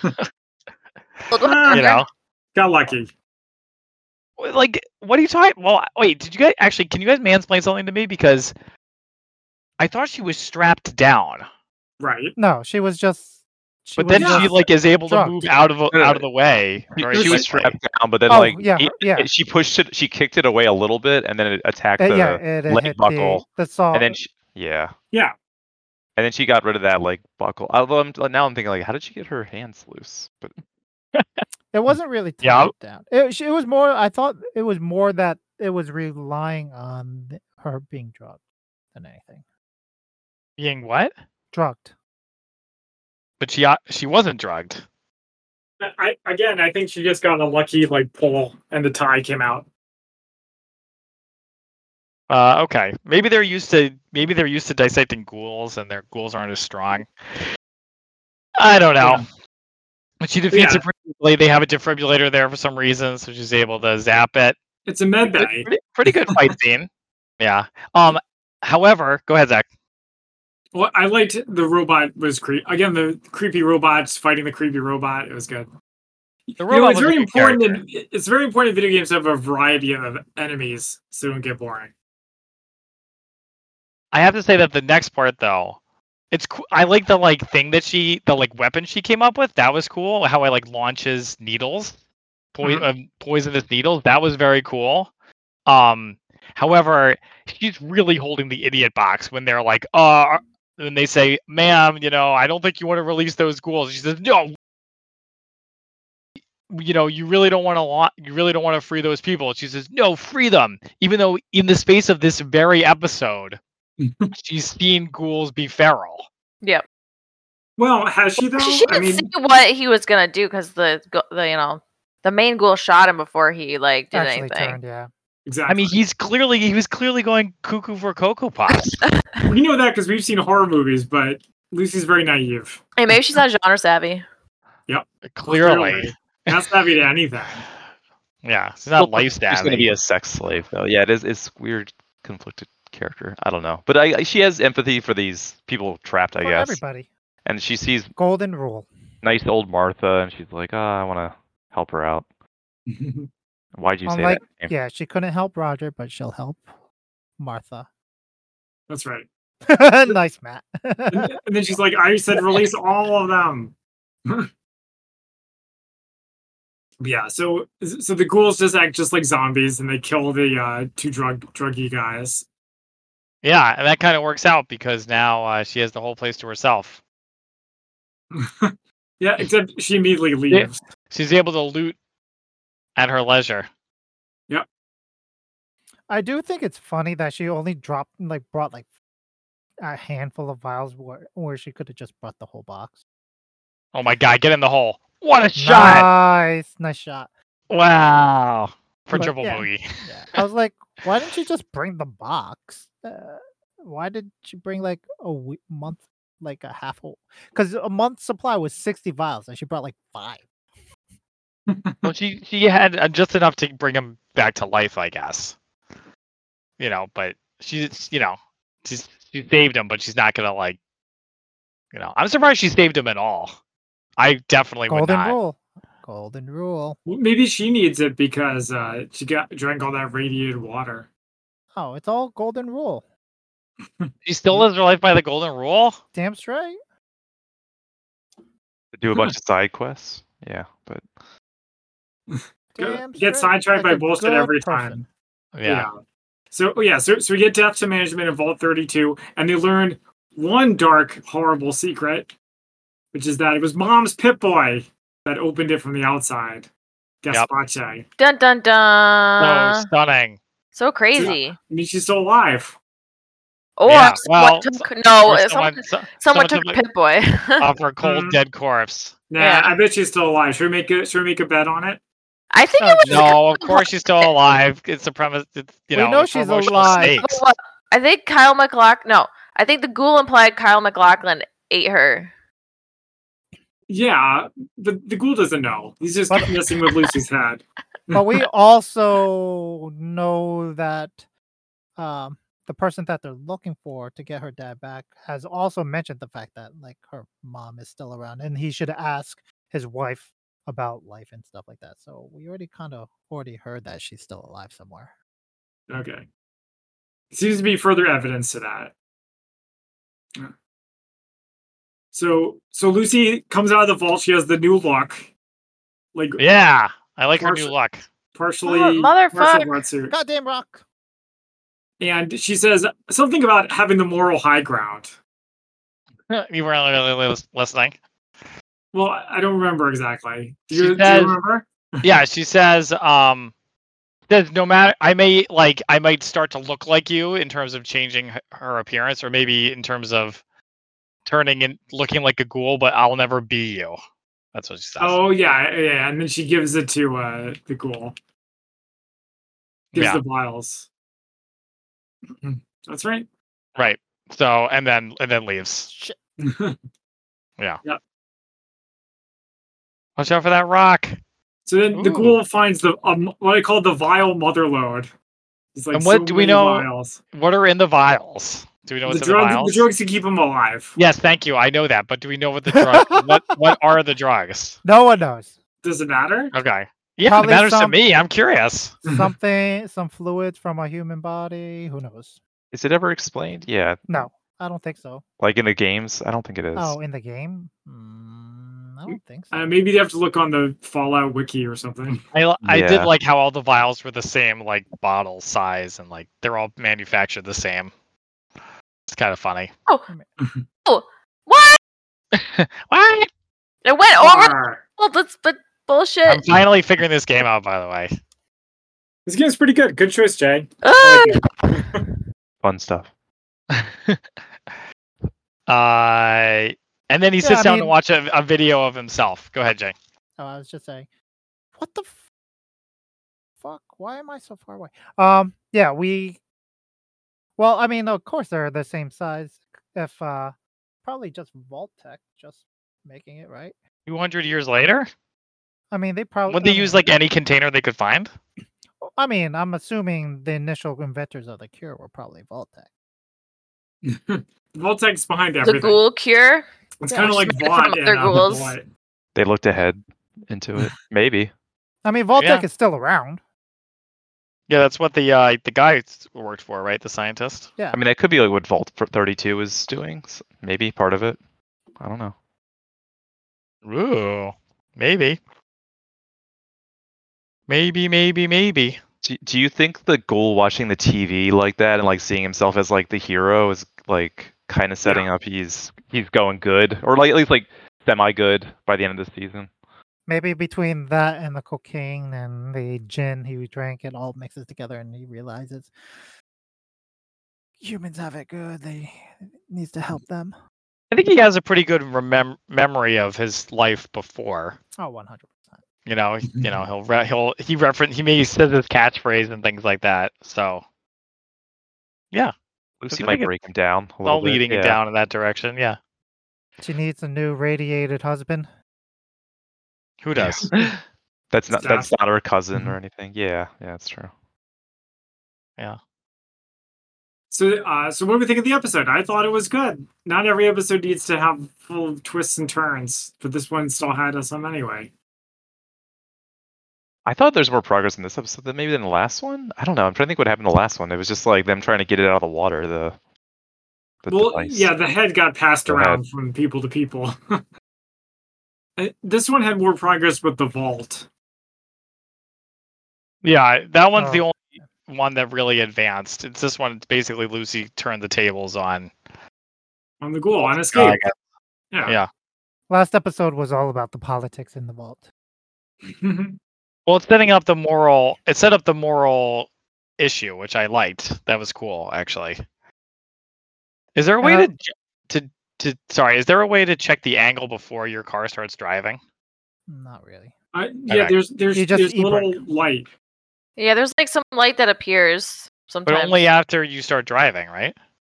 A: Ah,
E: You know,
A: got lucky.
E: like what are you talking? Well, wait. Did you guys actually? Can you guys mansplain something to me? Because I thought she was strapped down,
A: Right.
D: No, she was just. She
E: but
D: was
E: then
A: just
E: she like is able to
D: drugged.
E: move out of the-
C: No, no,
E: out of the way.
C: She,
E: very
C: she was
E: quickly.
C: strapped down, but then
D: Oh,
C: like
D: yeah,
C: it-
D: yeah.
C: it- she pushed it. She kicked it away a little bit, and then it attacked
D: Uh,
C: the
D: yeah, it, it
C: leg
D: hit
C: buckle,
D: the, the saw.
C: and then she, yeah,
A: Yeah.
C: and then she got rid of that leg buckle. Although I'm, now I'm thinking like, how did she get her hands loose? But
D: It wasn't really tied
E: Yeah.
D: down. It, she- it was more. I thought it was more that it was relying on th- her being drugged than anything.
E: Being what?
D: Drugged.
E: But she uh, she wasn't drugged.
A: I again, I think she just got a lucky like pull, and the tie came out.
E: Uh, okay, maybe they're used to maybe they're used to dissecting ghouls, and their ghouls aren't as strong. I don't know.
A: Yeah.
E: But she defeats
A: Yeah.
E: it pretty easily. They have a defibrillator there for some reason, so she's able to zap it.
A: It's a med
E: Good-
A: bay.
E: Pretty, pretty good fight scene. Yeah. Um. However, go ahead, Zach.
A: Well, I liked the robot was creepy. Again, the creepy robots fighting the creepy robot. It was good.
E: The
A: You know,
E: robot
A: it's
E: was a
A: very
E: good
A: important.
E: character.
A: In, it's very important in video games to have a variety of enemies, so they don't get boring.
E: I have to say that the next part though, it's cool. I like the like thing that she, the like weapon she came up with. That was cool. How I like launches needles, po-
A: Mhm.
E: um, poisonous needles. That was very cool. Um, However, she's really holding the idiot box when they're like, uh, and they say, ma'am, you know, I don't think you want to release those ghouls. She says, no, you know, you really don't want to want, you really don't want to free those people. She says, no, free them. Even though in the space of this very episode, she's seen ghouls be feral.
B: Yep.
A: Well, has she though?
B: She
A: I
B: didn't
A: mean,
B: see what he was gonna do because the, gu- the you know the main ghoul shot him before he like did
D: Actually
B: anything.
D: turned, yeah.
A: exactly.
E: I mean, he's clearly, he was clearly going cuckoo for Cocoa Puffs.
A: we know that because we've seen horror movies, but Lucy's very naive.
B: Hey, maybe she's not genre savvy.
E: Clearly.
A: Not savvy to anything.
E: Yeah, she's not life
C: She's going to
E: savvy.
C: be a sex slave, though. Yeah, it is. It's weird, conflicted character. I don't know, but I, I she has empathy for these people trapped, I
D: For
C: guess.
D: everybody.
C: And she sees
D: Golden rule.
C: nice old Martha, and she's like, "Oh, I want to help her out." Why'd you say
D: Unlike,
C: that?
D: yeah, she couldn't help Roger, but she'll help Martha.
A: That's right.
D: Nice, Matt.
A: And, and then she's like, I said release all of them. Yeah, so so the ghouls just act just like zombies and they kill the uh, two drug druggy guys.
E: Yeah, and that kind of works out because now uh, she has the whole place to herself.
A: Yeah, except she immediately leaves.
E: She's able to loot at her leisure.
D: I do think it's funny that she only dropped, like, brought like a handful of vials, where, where she could have just brought the whole box.
E: Oh my god, get in the hole. What a shot!
D: Nice, nice shot.
E: Wow. For
D: But,
E: triple
D: yeah.
E: boogie.
D: Yeah, I was like, why didn't she just bring the box? Uh, why did she bring like a week, month, like a half whole? Because a month's supply was sixty vials, and she brought like five.
E: Well, she she had uh, just enough to bring him back to life, I guess. You know, but she's you know she's she saved him, but she's not gonna like. You know, I'm surprised she saved him at all. I definitely would
D: Golden
E: not.
D: rule. Golden rule.
A: Well, maybe she needs it because uh, she got drank all that radiated water.
D: Oh, it's all golden rule.
E: She still lives her life by the golden rule.
D: Damn straight.
C: Do a bunch of side quests. Yeah, but
D: Damn
A: Get
D: straight.
A: sidetracked
D: Like
A: by
D: a
A: bullshit
D: good
A: every
D: person.
A: time.
E: Yeah.
A: So oh, yeah, so so we get death to management in Vault thirty-two, and they learn one dark, horrible secret, which is that it was Mom's Pip-Boy that opened it from the outside. Gaspache.
B: Dun dun
E: So
B: dun.
E: stunning.
B: So crazy.
A: I mean, she's still alive.
B: Or
E: Yeah,
B: someone
E: well,
B: took, no,
E: Or
B: someone,
E: someone, so-
B: someone
E: someone
B: took
E: took
B: Pip Boy.
E: off her cold
A: Mhm.
E: dead corpse.
A: Nah,
B: Yeah.
A: I bet she's still alive. Should we make a should we make a bet on it?
B: I think
D: Oh,
B: it was just
E: No, of course she's still alive. It's a premise. It's, you
D: We
E: know,
D: know
E: it's
D: she's
E: emotional
D: alive.
E: stakes.
B: What? I think Kyle McLaughlin. No, I think the ghoul implied Kyle McLaughlin ate her.
A: Yeah, but the ghoul doesn't know. He's just
D: But-
A: messing with Lucy's head.
D: But we also know that um, the person that they're looking for to get her dad back has also mentioned the fact that like her mom is still around, and he should ask his wife about life and stuff like that. So we already kind of already heard that she's still alive somewhere.
A: Okay. Seems to be further evidence to that. Yeah. So so Lucy comes out of the vault. She has the new look, like
E: Yeah, I like her new
A: Partial-
E: look.
A: partially
B: Mother-
A: partial
B: motherfuck.
A: wetsuit.
D: Goddamn rock!
A: And she says something about having the moral high ground.
E: You weren't really lis- listening.
A: Well, I I don't remember exactly. Do
E: She
A: you, do
E: says-
A: you remember?
E: Yeah, she says, um, says no matter, I may like, I might start to look like you in terms of changing h- her appearance, or maybe in terms of turning and looking like a ghoul, but I'll never be you. That's what she says.
A: Oh yeah, yeah. And then she gives it to uh, the ghoul. Gives
E: Yeah.
A: the vials. That's right.
E: Right. So, and then and then leaves.
D: Shit.
E: Watch out for that rock.
A: So then the
E: Ooh.
A: ghoul finds the um, what I call the vial mother load. It's like
E: And what
A: so
E: do we
A: many
E: know-
A: Vials.
E: What are in the vials? Do we know
A: The
E: what's in the
A: drugs, the
E: vials?
A: drugs to keep him alive.
E: Yes, thank you. I know that, but do we know what the drugs? what what are the drugs?
D: No one knows.
A: Does it matter?
E: Okay. Yeah,
D: Probably
E: it matters to
D: some-
E: me. I'm curious.
D: Something, some fluids from a human body. Who knows?
C: is it ever explained? Yeah,
D: No, I don't think so.
C: like in the games, I don't think it is.
D: Oh, in the game? Mm, I don't think so.
A: Uh, maybe they have to look on the Fallout wiki or something.
E: I l- I did
C: Yeah.
E: like how all the vials were the same, like bottle size, and like they're all manufactured the same. It's kind of funny.
B: Oh, what?
E: What?
B: It went over.
A: Arr.
B: Well, that's but bullshit.
E: I'm finally figuring this game out, by the way.
A: This game's pretty good. Good choice, Jay.
B: Ugh.
A: I like it.
C: Fun stuff.
E: uh, and then he
D: Yeah,
E: sits
D: I
E: down
D: mean-
E: to watch a, a video of himself. Go ahead, Jay.
D: Oh, I was just saying, what the f- fuck? Why am I so far away? Um, yeah, we. Well, I mean, of course they're the same size. If uh, probably just Vault-Tec, just making it right.
E: two hundred years later?
D: I mean, they probably.
E: Would they
D: I
E: use
D: mean-
E: like any container they could find?
D: I mean, I'm assuming the initial inventors of the cure were probably Vault-Tec.
A: Vault-Tec's behind
B: The
A: everything.
B: ghoul cure.
A: It's
D: Yeah,
A: kind of like
B: just made it
A: Vought
B: from
A: in
B: other
A: uh, The
B: ghouls.
A: Blight.
C: They looked ahead into it. Maybe.
D: I mean, Vault-Tec
E: Yeah.
D: is still around.
E: Yeah, that's what the uh, the guy worked for, right? The scientist.
D: Yeah.
C: I mean, that could be like what Vault thirty-two is doing. s- Maybe part of it. I don't know.
E: Ooh, maybe. Maybe, maybe, maybe.
C: Do, do you think the ghoul watching the T V like that and like seeing himself as like the hero is like kind of setting up he's he's going good, or like at least like semi good by the end of the season?
D: Maybe between that and the cocaine and the gin he drank, it all mixes together, and he realizes humans have it good. They it needs to help them.
E: I think he has a pretty good remem- memory of his life before.
D: Oh, one hundred percent.
E: You know, you know, he'll re- he'll he reference he maybe says his catchphrase and things like that. So, yeah,
C: Lucy
E: I
C: might
E: think it-
C: break him down a
E: it's
C: little
E: all
C: bit.
E: leading
C: yeah.
E: it down in that direction. Yeah,
D: She needs a new radiated husband.
E: who does?
C: That's not that's
A: Staff.
C: not her cousin or
D: Mhm.
C: anything. Yeah, yeah, that's true.
A: So, uh, so what do we think of the episode? I thought it was good. Not every episode needs to have full of twists and turns, but this one still had some anyway.
C: I thought there's more progress in this episode than maybe than the last one. I don't know. I'm trying to think what happened in the last one. It was just like them trying to get it out of the water. The, the
A: Well,
C: device.
A: yeah, the head got passed
C: The
A: around
C: head.
A: from people to people. Uh, this one had more progress with the vault.
E: Yeah, that one's the
D: Oh.
E: only one that really advanced. It's this one. It's basically Lucy turned the tables on.
A: On the ghoul, on
E: I
A: escape.
E: guess.
A: Yeah.
E: Yeah.
D: Last episode was all about the politics in the vault.
E: Well, it's setting up the moral. It set up the moral issue, which I liked. That was cool, actually. Is there a way
D: Uh,
E: to to to? Sorry, is there a way to check the angle before your car starts driving?
D: Not really.
A: Uh, yeah,
E: Okay.
A: there's there's
D: You just
A: there's a little
D: e-brake.
A: light.
B: Yeah, there's like some light that appears
E: But
B: sometimes.
E: only after you start driving, right?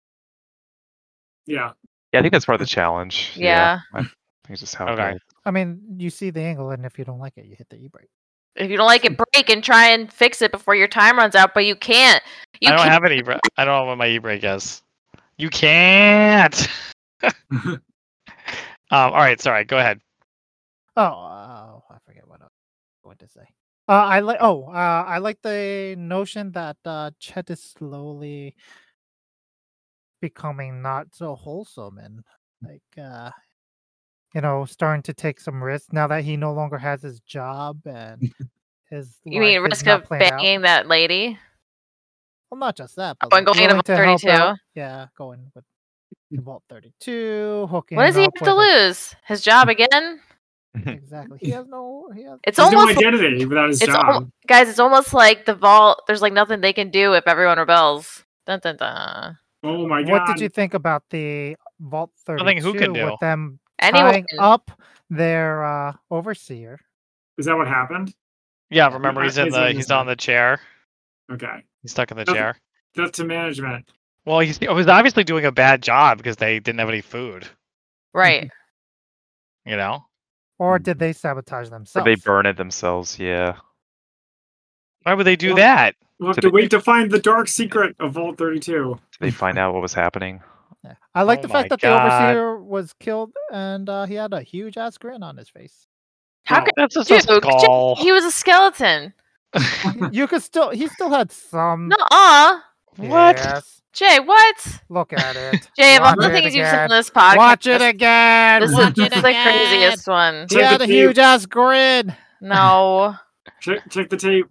A: Yeah.
C: Yeah, I think that's part of the challenge.
B: Yeah.
C: I think it's just how
E: Okay.
C: it goes.
D: I mean, you see the angle, and if you don't like it, you hit the e-brake.
B: If you don't like it, break and try and fix it before your time runs out. But you can't. You
E: I don't
B: can't.
E: have any. e- I don't know what my e-brake is. You can't. um. All right. Sorry. Go ahead.
D: Oh, uh, I forget what I was going to say. Uh, I like. Oh, uh, I like the notion that uh, Chet is slowly becoming not so wholesome and like, uh, you know, starting to take some risks now that he no longer has his job and his.
B: You mean
D: life is
B: risk
D: not
B: of
D: planned out.
B: banging that lady?
D: Well, not just that, but
B: Going-
D: like,
B: going to
D: willing
B: Vault
D: help
B: thirty-two?
D: out- Yeah, going with the Vault thirty-two, hooking.
B: What does he
D: up
B: have to
D: with a-
B: lose? His job again?
D: Exactly. He has no. He has.
B: It's
A: There's no
B: almost like,
A: identity without his
B: it's
A: job.
B: al- guys. It's almost like the vault. There's like nothing they can do if everyone rebels. Dun, dun, dun.
A: Oh my god.
D: What did you think about the Vault thirty-two
E: Nothing who can do.
D: with them
B: Anyone
D: tying
B: can-
D: up their uh, overseer?
A: Is that what happened?
E: Yeah. Remember, he's in
A: He's
E: the.
A: on
E: He's
A: the-
E: on the chair.
A: Okay.
E: He's stuck in the
A: Okay.
E: chair.
A: That's to management.
E: Well, he's, he was obviously doing a bad job because they didn't have any food.
B: Right.
E: You know.
D: Or did they sabotage
C: Or
D: themselves?
C: they burn it themselves. Yeah.
E: Why would they do
A: Well-
E: that?
A: We'll have
C: Did
A: to
C: it-
A: wait to find the dark secret of Vault thirty-two.
C: Did they find out what was happening?
D: Yeah. I like
E: Oh
D: the
E: my
D: fact that
E: God.
D: the overseer was killed and uh, he had a huge ass grin on his face.
B: How
A: Oh.
B: could
E: That's just
B: Dude,
E: a skull.
B: he was a skeleton?
D: You could still. He still had some.
B: Nuh-uh.
E: What?
D: Yes.
B: Jay, what?
D: Look at it.
B: Jay, of all
D: Watch
B: the
D: it
B: things you've said on
D: again.
B: this podcast,
D: Watch it again.
B: this is
D: Watch
B: this
D: it
B: is the
D: again.
B: craziest one.
D: He
A: Check
D: had
A: the
D: a huge
A: tape.
D: ass grin.
B: No.
A: Check, check the tape.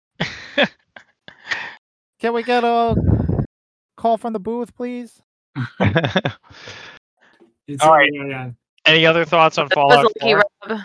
D: Can we get a call from the booth, please?
A: It's
E: All right.
A: yeah, yeah.
E: Any other thoughts on
B: That
E: Fallout
B: was lucky,
E: four?
B: Rob.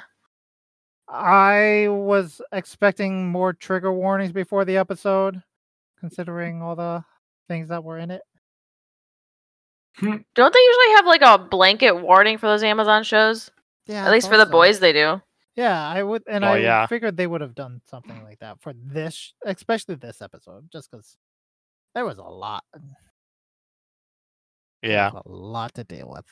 D: I was expecting more trigger warnings before the episode, considering all the things that were in it.
B: Don't they usually have like a blanket warning for those Amazon shows?
D: Yeah,
B: At
D: I
B: least for
D: thought
B: the
D: so.
B: boys, they do.
D: Yeah, I would, and
E: Well,
D: I
E: yeah.
D: figured they would have done something like that for this, especially this episode, just because there was a lot. there
E: Yeah.
D: was a lot to deal with.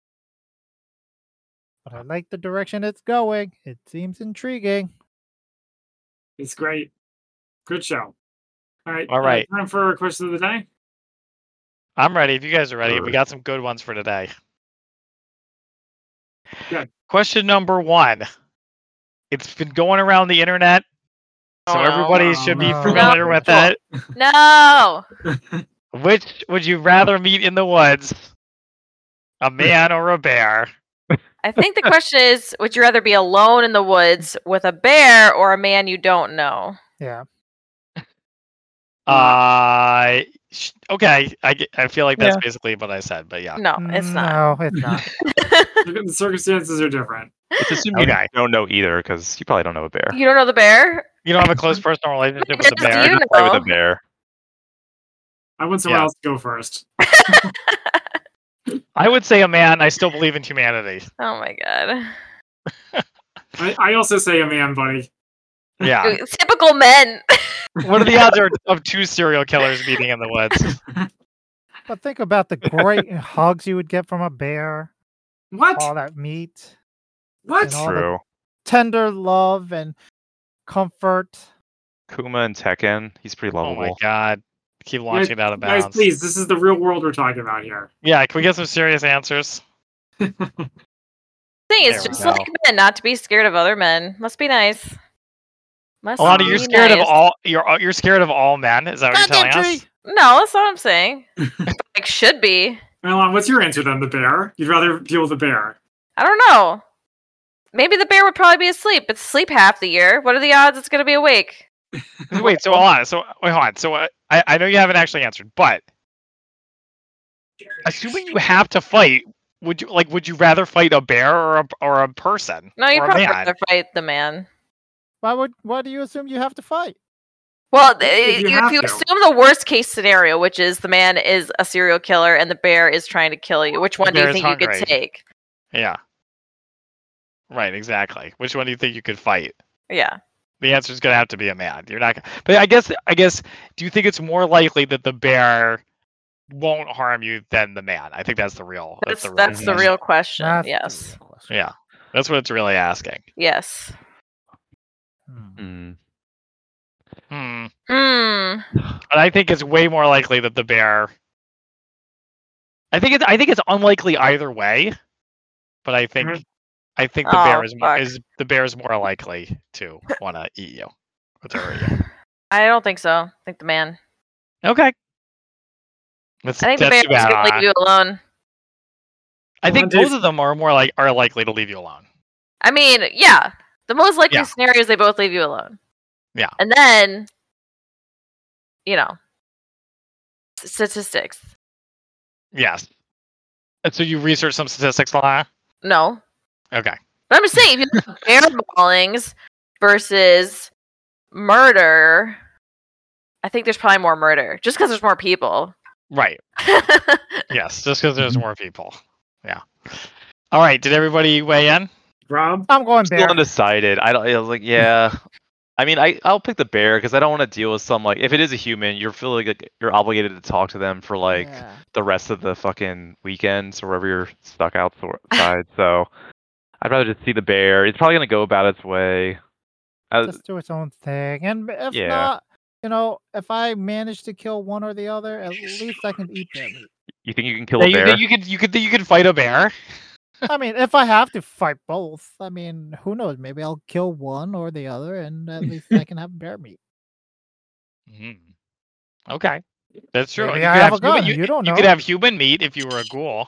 D: But I like the direction it's going. It seems intriguing.
A: It's great. Good show. All right.
E: All
A: uh,
E: right.
A: time for a question of the day.
E: I'm ready. If you guys are ready, we
C: Sure.
E: got some good ones for today.
A: Good.
E: Question number one. It's been going around the internet, so
B: Oh, no.
E: everybody should be
D: No.
E: familiar
A: No.
E: with it.
B: No.
E: Which would you rather meet in the woods? A man or a bear?
B: I think the question is, would you rather be alone in the woods with a bear or a man you don't know?
D: Yeah.
E: Uh, sh- okay. I, ge- I feel like that's
C: Yeah.
E: basically what I said, but yeah.
B: No, it's not.
D: No, it's not.
A: The circumstances are different.
C: It's assumed
E: Okay.
C: you don't know either, because you probably don't know a bear.
B: You don't know the bear?
E: You don't have a close personal relationship with the
B: Yes,
E: bear?
B: you
C: Just play with a
B: know.
C: bear.
A: I want someone
E: Yeah.
A: else to go first.
E: I would say a man. I still believe in humanity.
B: Oh my god.
A: I, I also say a man, buddy.
E: Yeah.
B: Typical men.
E: What are the odds are of two serial killers meeting in the woods?
D: But think about the great hugs you would get from a bear,
A: What?
D: all that meat,
A: What?
D: and all the
C: True.
D: tender love and comfort.
C: Kuma and Tekken, he's pretty
E: Oh
C: lovable.
E: my god. Keep launching it out of
A: Guys,
E: bounds.
A: please, this is the real world we're talking about here.
E: Yeah, can we get some serious answers?
B: Thing is
E: There we
B: just
E: go.
B: like men, not to be scared of other men. Must be nice. Must
E: Alana,
B: be
E: you're scared
B: nice.
E: of all you're you're scared of all men. Is that what you're telling us?
B: No, that's not what I'm saying. Like should be.
A: Elon, what's your answer then? The bear? You'd rather deal with the bear?
B: I don't know. Maybe the bear would probably be asleep. It's asleep half the year. What are the odds it's gonna be awake?
E: Wait, so Alana, so wait, hold on. So uh, I I know you haven't actually answered, but assuming you have to fight, would you like would you rather fight a bear or a or a person?
B: No, you
E: or a
B: probably
E: man?
B: rather fight the man.
D: Why would? Why do you assume you have to fight?
B: Well,
A: If
B: if
A: you
B: you,
A: have
B: if you
A: to.
B: assume the worst case scenario, which is the man is a serial killer and the bear is trying to kill you, which one do
E: bear
B: you
E: is
B: think you
E: hungry.
B: could take?
E: Yeah. Right, exactly. Which one do you think you could fight?
B: Yeah.
E: The answer is going to have to be a man. You're not. Gonna, but I guess I guess do you think it's more likely that the bear won't harm you than the man? I think that's the real.
B: That's
E: the real
B: that's the
E: question.
B: real question.
D: That's the
B: yes.
D: real question.
E: Yeah, that's what it's really asking.
B: Yes.
D: Hmm.
C: Hmm.
E: Hmm.
B: Hmm.
E: But I think it's way more likely that the bear. I think it's. I think it's unlikely either way. But I think.
A: Mhm.
E: I think the
B: Oh,
E: bear is more,
B: fuck.
E: is the bear is more likely to want to eat you. Or to hurt you.
B: I don't think so. I think the man.
E: Okay. That's,
B: I think the
E: that's
B: bear
E: too
B: is
E: bad,
B: gonna
E: Anna.
B: leave you alone.
E: I think
A: Well,
E: both of them are more like are likely to leave you alone.
B: I mean, yeah. The most likely
E: Yeah.
B: scenario is they both leave you alone.
E: Yeah.
B: And then, you know, s- statistics.
E: Yes. And so you research some statistics, Lana?
B: No.
E: Okay.
B: But I'm just saying, if you look at bear maulings versus murder, I think there's probably more murder. Just because there's more people.
E: Right. Yes. Just because there's more people. Yeah. All right. Did everybody weigh in?
A: Rob?
D: I'm going
C: Still
D: bear.
C: undecided. I don't. I was like, yeah. I mean, I I'll pick the bear because I don't want to deal with some like if it is a human, you're feeling like you're obligated to talk to them for like
D: Yeah.
C: the rest of the fucking weekends or wherever you're stuck outside. So I'd rather just see the bear. It's probably gonna go about its way. Uh,
D: Just do its own thing, and if
C: Yeah.
D: not, you know, if I manage to kill one or the other, at least I can eat bear meat.
C: you think you can kill
E: Yeah,
C: a
E: you,
C: bear?
E: could, you could you could you could fight a bear.
D: I mean, if I have to fight both, I mean, who knows? Maybe I'll kill one or the other, and at least I can have bear meat.
E: Mhm. Okay. That's true.
D: Maybe
E: You
D: I
E: could
D: have a
E: human-
D: gun.
E: You,
D: You don't
E: you
D: know.
E: could have human meat if you were a ghoul.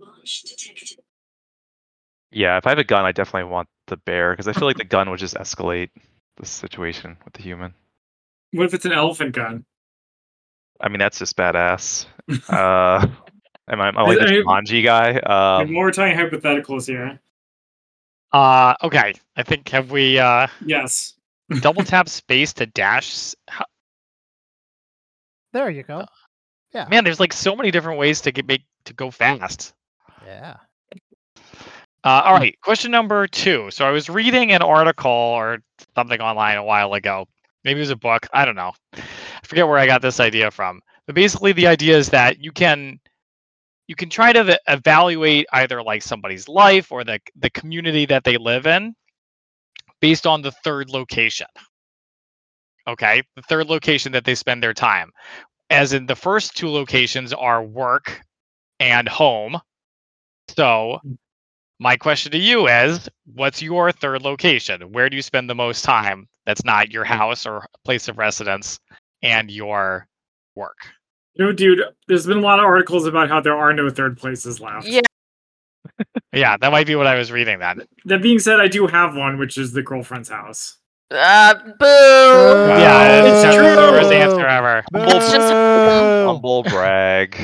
C: Yeah, if I have a gun, I definitely want the bear because I feel like the gun would just escalate the situation with the human.
A: What if it's an elephant gun?
C: I mean, that's just badass. Uh, am I, am I like the
A: I-
C: Jumanji guy?
A: I
C: Um,
A: mean, we're talking hypotheticals here.
E: Uh, okay. I think have we uh
A: Yes.
E: double tap space to dash? s- how-
D: There you go.
E: Man, there's like so many different ways to get make to go fast.
D: Yeah.
E: Uh, all right, question number two. So I was reading an article or something online a while ago. Maybe it was a book. I don't know. I forget where I got this idea from. But basically, the idea is that you can you can try to v- evaluate either like somebody's life or the the community that they live in based on the third location. Okay, the third location that they spend their time. As in, the first two locations are work and home. So my question to you is, what's your third location? Where do you spend the most time that's not your house or place of residence and your work?
A: You know, dude, there's been a lot of articles about how there are no third places left.
B: Yeah.
E: Yeah, that might be what I was reading then.
A: That being said, I do have one, which is the girlfriend's house.
B: Uh, boo.
E: Yeah,
A: it's
E: it's
A: true.
E: the worst answer ever.
B: It's just-
D: Boo!
C: humble brag.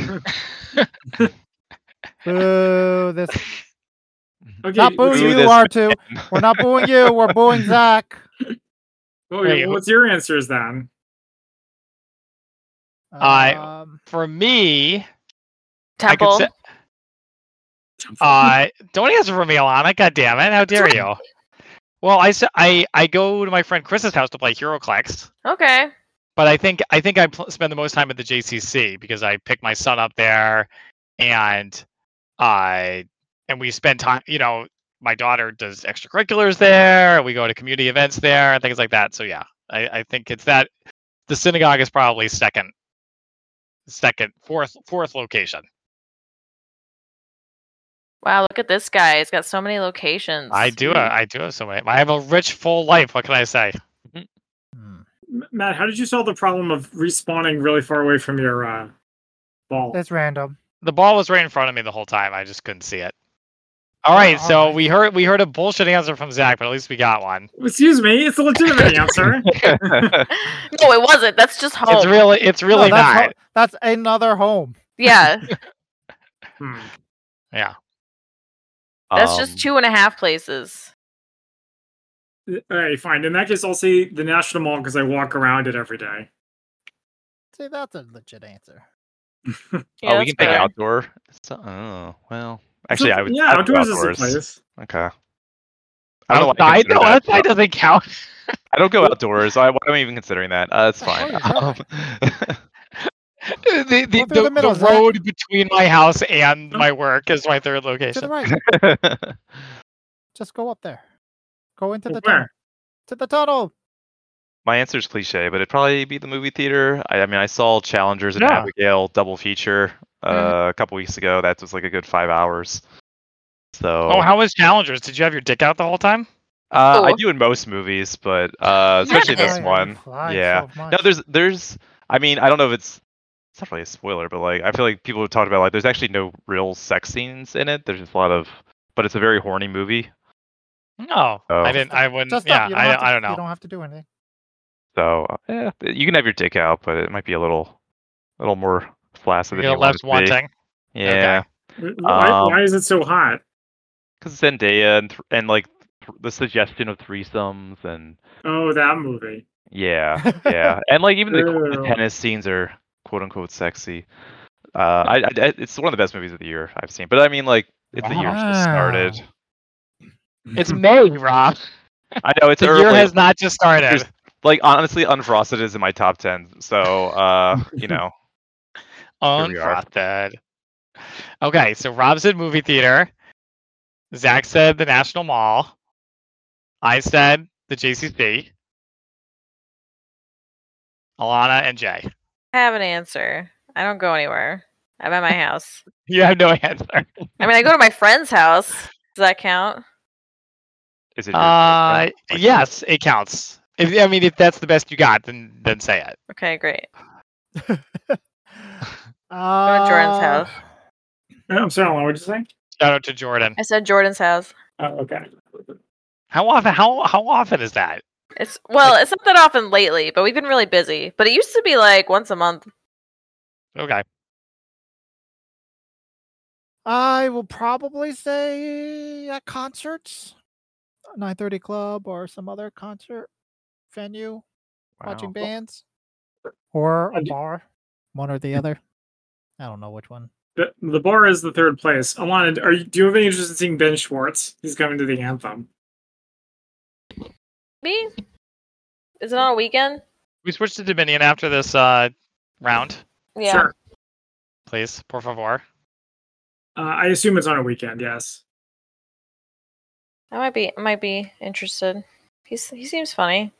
D: Boo! This
A: Okay,
D: not booing
A: what's
C: boo
A: your,
D: you,
C: this
D: R two. We're not booing you. We're booing Zach.
A: okay,
E: Hey,
A: what's your answers then?
E: I-
D: Um,
E: For me, I
B: Temple.
E: could say, uh, don't answer for me, Alana. God damn it! How dare you? Well, I, s- I I go to my friend Chris's house to play HeroClix.
B: Okay.
E: But I think I think I pl- spend the most time at the J C C because I pick my son up there, and I and we spend time. You know, my daughter does extracurriculars there. We go to community events there and things like that. So yeah, I, I think it's that. The synagogue is probably second, second, fourth, fourth location.
B: Wow, look at this guy. He's got so many locations.
E: I do. Uh, I do have so many. I have a rich, full life. What can I say?
D: hmm.
A: M- Matt, how did you solve the problem of respawning really far away from your uh, ball?
D: It's random.
E: The ball was right in front of me the whole time. I just couldn't see it. All right,
D: all
E: so
D: right.
E: we heard we heard a bullshit answer from Zach, but at least we got one.
A: Excuse me, it's a legitimate answer.
B: No, it wasn't. That's just home.
E: It's really, it's really
D: no, that's,
E: not.
D: ho- that's another home.
B: Yeah,
A: Hmm.
E: Yeah.
B: that's
C: Um,
B: just two and a half places.
A: All right, fine. In that case, I'll say the National Mall because I walk around it every day.
D: See, that's a legit answer.
B: Yeah,
C: oh, we
B: that's
C: can pick
B: fair.
C: outdoor. So, oh, well, actually,
A: So,
C: I would.
A: Yeah,
C: I'd go
A: outdoors is a
C: outdoors.
A: place.
C: Okay. I don't know. why I
E: Outside?
C: consider
E: No,
C: that,
E: outside
C: so-
E: doesn't count.
C: I don't go outdoors. So I, why am I even considering that? Uh, it's
D: Oh,
C: fine.
D: you're
C: Um,
E: the the,
D: Go through
E: the,
D: the middle,
E: the
D: Zach.
E: road between my house and
A: Oh.
E: my work is my third
D: To the
E: location.
D: right. Just go up there. Go into the tunnel.
A: Where?
D: To the tunnel.
C: My answer is cliche, but it'd probably be the movie theater. I, I mean, I saw Challengers and
E: Yeah.
C: Abigail double feature uh,
B: Mhm.
C: a couple weeks ago. That was like a good five hours. So
E: Oh, how was Challengers? Did you have your dick out the whole time?
C: uh, I
B: Oh.
C: do in most movies, but uh, especially
B: Yes.
C: this
D: Why
C: one.
D: you fly
C: Yeah.
D: so
C: No,
D: much?
C: there's there's. I mean, I don't know if it's it's not really a spoiler, but like I feel like people have talked about like there's actually no real sex scenes in it. There's just a lot of, but it's a very horny movie.
E: No,
C: Oh.
E: I didn't. I wouldn't.
D: Just
E: yeah,
D: stop. You don't
E: I,
D: have to,
E: I don't know.
D: You don't have to do anything.
C: So uh, yeah, you can have your dick out, but it might be a little, little more flaccid than
E: You're
C: you want
E: less
C: it to be.
E: wanting.
C: Yeah,
A: Why,
C: Um,
A: why is it so hot?
C: because Zendaya and th- and like th- the suggestion of threesomes and
A: Oh, that movie.
C: yeah, yeah, and like even the, the
A: Ew.
C: tennis scenes are quote unquote sexy. Uh, I, I it's one of the best movies of the year I've seen. But I mean, like it's the year just started.
D: Wow.
E: It's May, Rob.
C: I know it's
E: The
C: early.
E: year has not just started.
C: There's- Like honestly, Unfrosted is in my top ten. So uh, you know, here we are.
E: Unfrosted. Okay, so Rob said movie theater. Zach said the National Mall. I said the J C C. Alana and Jay.
B: I have an answer. I don't go anywhere. I'm at my house.
E: You have no answer.
B: I mean, I go to my friend's house. Does that count?
C: Is it? Your
E: Uh,
C: girlfriend? Like,
E: yes, it counts. If I mean, if that's the best you got, then then say it.
B: Okay, great.
D: Uh,
B: Jordan's house.
A: I'm sorry, Alan, what did you say?
E: Shout out to Jordan.
B: I said Jordan's house.
A: Oh, okay.
E: How often? How how often is that?
B: It's well, it's not that often lately, but we've been really busy. But it used to be like once a month.
E: Okay.
D: I will probably say at concerts, nine thirty Club or some other concert venue, watching
C: Wow.
D: bands, or
A: I
D: a
A: do-
D: bar, one or the other. I don't know which one.
A: The, the bar is the third place. Alana, are you, do you have any interest in seeing Ben Schwartz? He's coming to the Anthem.
B: Me? Is it on a weekend?
E: We switched to Dominion after this uh, round,
B: Yeah.
A: Sure.
E: please, por favor.
A: Uh, I assume it's on a weekend, yes.
B: I might be I might be interested. He's he seems funny.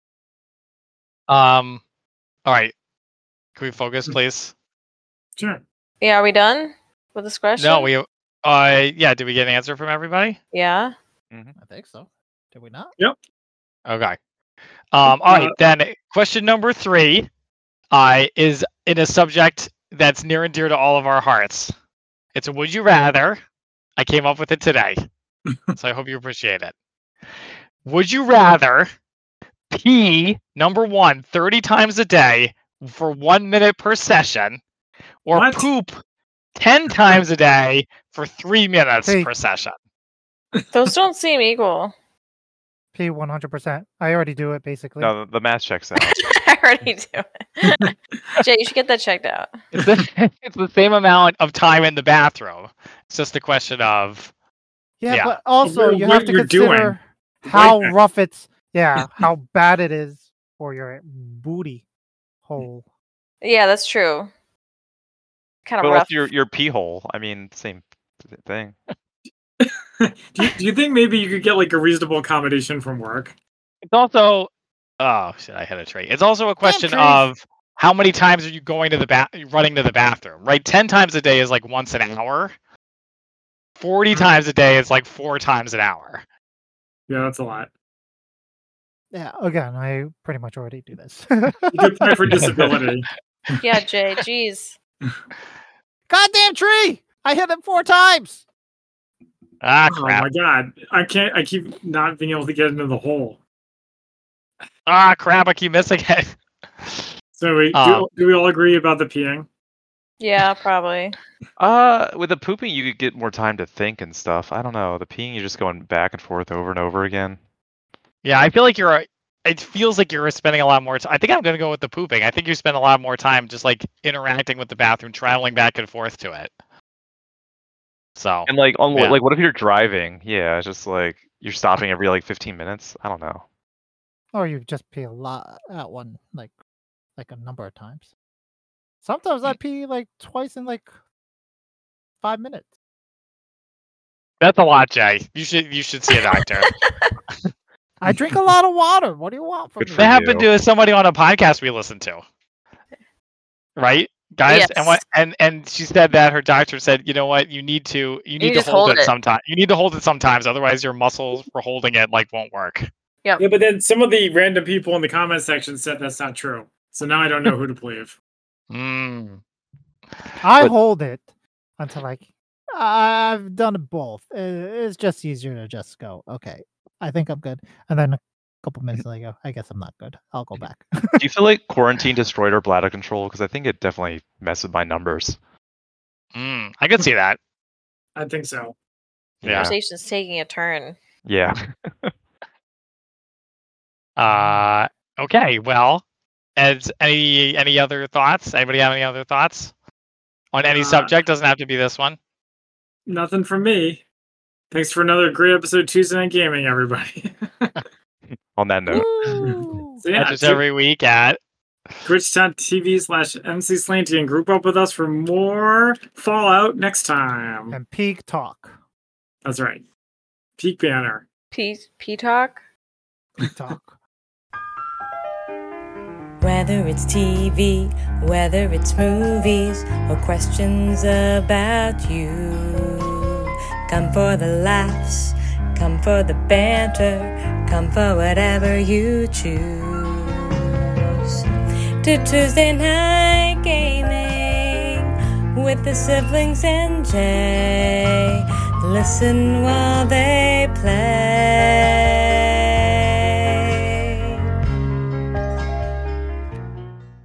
E: Um, all right. Can we focus, please?
A: Sure.
B: Yeah, are we done with this question?
E: No, we. Uh, yeah. Did we get an answer from everybody?
B: Yeah.
D: I think so. Did we not?
E: Okay. Um, all right,
A: Uh,
E: then question number three uh, is in a subject that's near and dear to all of our hearts. It's a would you rather. I came up with it today, so I hope you appreciate it. Would you rather pee, number one, thirty times a day for one minute per session, or
A: What?
E: poop ten times a day for three minutes
D: Hey.
E: per session?
B: Those don't seem equal.
D: P one hundred percent. I already do it basically.
C: No, the, the math checks out.
B: I already do it. Jay, you should get that checked out.
E: It's the, it's the same amount of time in the bathroom. It's just a question of
D: Yeah,
E: Yeah.
D: but also
A: What-
D: you
A: what
D: have to
A: you're doing.
D: consider how
A: Right.
D: rough it's. Yeah, how bad it is for your booty hole.
B: Yeah, that's true. Kind of
C: But
B: rough.
C: also your your pee hole. I mean, same thing.
A: do, you, do you think maybe you could get like a reasonable accommodation from work?
E: it's also oh shit, I hit a tree. It's also a question
D: tree.
E: of how many times are you going to the bath running to the bathroom, right? Ten times a day is like once an hour. Forty times a day is like four times an hour.
A: Yeah, that's a lot.
D: Yeah, again, I pretty much already do this.
A: You could apply for disability.
B: Yeah, Jay, jeez.
D: Goddamn tree! I hit it four times.
E: Ah
A: Oh
E: crap.
A: my god. I can't I keep not being able to get into the hole.
E: Ah crap, I keep missing it.
A: So we,
E: Um,
A: do, do we all agree about the peeing?
B: Yeah, probably.
C: Uh, with the pooping, you could get more time to think and stuff. I don't know. The peeing, you're just going back and forth over and over again.
E: Yeah, I feel like you're it feels like you're spending a lot more time. I think I'm gonna go with the pooping. I think you spend a lot more time just like interacting with the bathroom, traveling back and forth to it. So
C: And like, on
E: Yeah.
C: like, what if you're driving? Yeah, it's just like you're stopping every like fifteen minutes. I don't know.
D: Or you just pee a lot at one, like, like a number of times. Sometimes I pee like twice in like five minutes.
E: that's a lot, Jay. You should you should see a doctor.
D: I drink a lot of water. What do you want from
C: Good
D: me?
C: for
E: That happened
C: you.
E: to somebody on a podcast we listened to. Right? Guys, and what
B: Yes.
E: and and she said that her doctor said, you know what, you need to you need to
B: just
E: hold,
B: hold
E: it
B: it.
E: sometime. You need to hold it sometimes, otherwise your muscles for holding it like won't work.
A: Yeah, but then some of the random people in the comment section said that's not true. So now I don't know who to believe.
E: Mm.
D: I
C: But-
D: hold it until like I've done both. I- It's just easier to just go, okay, I think I'm good, and then a couple minutes later, I go, I guess I'm not good. I'll go back.
C: Do you feel like quarantine destroyed our bladder control? Because I think it definitely messed with my numbers.
E: Mm. I could see that.
A: I think so.
E: Yeah.
B: Conversation's taking a turn.
C: Yeah.
E: Uh okay, well, as any any other thoughts? Anybody have any other thoughts? On any
A: Uh,
E: subject, doesn't have to be this one.
A: Nothing from me. Thanks for another great episode of Tuesday Night Gaming, everybody.
C: On that note,
D: Woo!
A: So yeah,
E: Catch us every week at
A: twitch.tv slash mcslanty and group up with us for more Fallout next time.
D: And peak talk.
A: That's right. Peak banner.
B: P P talk.
D: Peak talk.
F: Whether it's T V, whether it's movies, or questions about you. Come for the laughs, come for the banter, come for whatever you choose. To Tuesday Night Gaming. with the siblings and Jay. Listen while they play.